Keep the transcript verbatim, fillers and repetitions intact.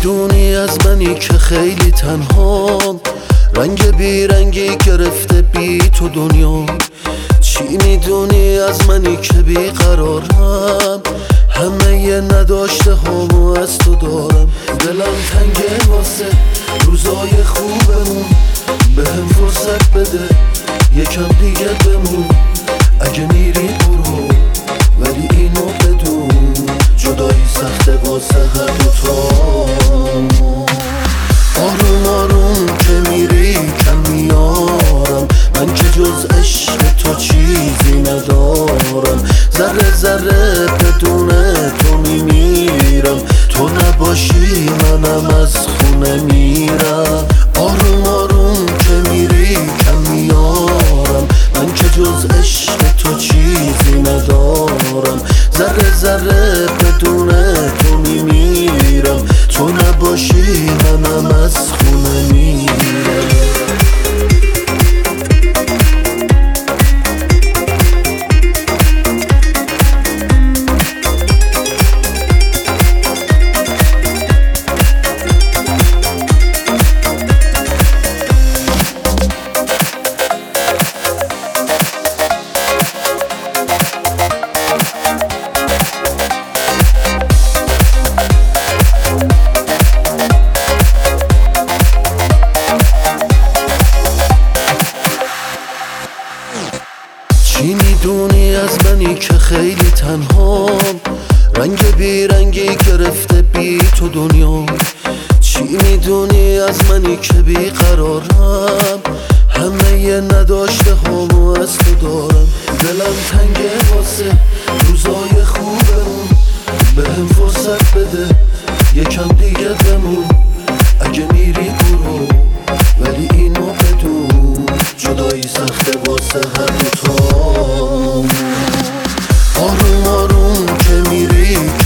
میدونی از منی که خیلی تنهام، رنگ بیرنگی گرفته بی تو دنیا. چی میدونی از منی که بیقرارم، همه یه نداشته همو از تو دارم. دلم تنگه واسه روزای خوبمون، بهم فرصت بده یکم دیگه بمون. اگه میری برو ولی اینو بدون، جدایی سخته واسه هر دوتامون. آروم آروم که میری کم میارم، من که جز عشق تو چیزی ندارم. ذره ذره بدون تو میمیرم، تو نباشی منم از خونه میرم. آروم آروم که میری کم میارم، من که جز عشق تو چیزی ندارم. ذره ذره بدون تو میمیرم، تو نباشی منم از خونه میرم. چی میدونی از منی که خیلی تنهام، رنگ بیرنگی گرفته بی تو دنیا. چی میدونی از منی که بیقرارم، همه یه نداشته همو از تو دارم. دلم تنگه واسه روزای خوبمون، بهم فرصت بده یکم دیگه بمون. اگه میری برو ولی اینو بدون، جدایی سخته واسه هر دوتامون. آروم آروم که میری